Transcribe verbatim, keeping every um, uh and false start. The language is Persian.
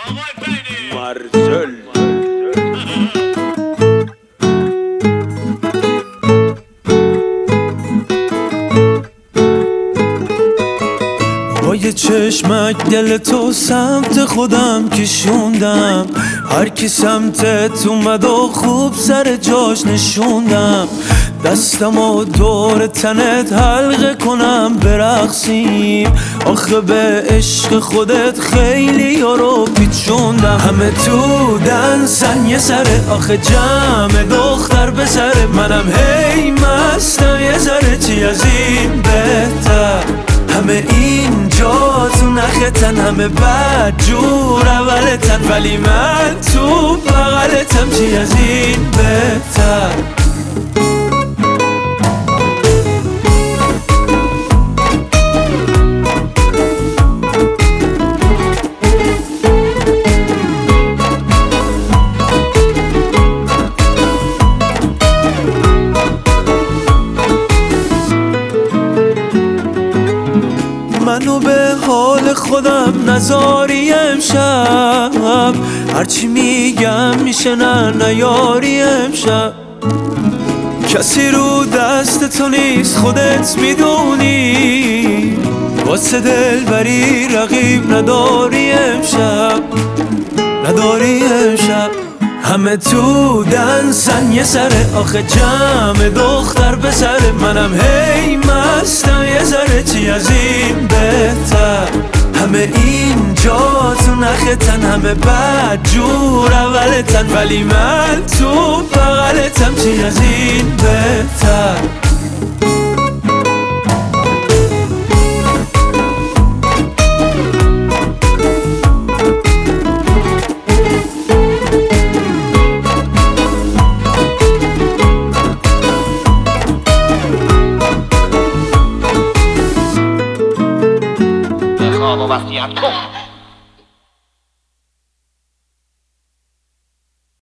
مرزل با یه چشمک دل تو سمت خودم کشوندم، هر کی سمتت اومد و خوب سر جاش نشوندم. دستم و دور تنت حلقه کنم برقصیم، آخه به عشق خودت خیلی یارو پیچوندم. همه تو دنسن یه سره، آخه جمع دختر به سره، منم هی مستم یه ذره، چی از این بهتر؟ همه اینجا تو نختن، همه بد جور اولتن، ولی من تو بغلتم، چی از این بهتر؟ منو به حال خودم نذاری امشب، هرچی میگم میشه نه نیاری امشب. کسی رو دست تو نیست خودت میدونی، واسه دلبری رقیب نداری امشب، نداری امشب. همه تو دنسن یه سره، آخه جمع دختر به سره، منم هی مستم یه ذره، چی از این بهتر؟ همه اینجا تو نختن، همه بد جور اولتن، ولی من تو بغلتم، چی از این بهتر؟ خواب و وصیت کن.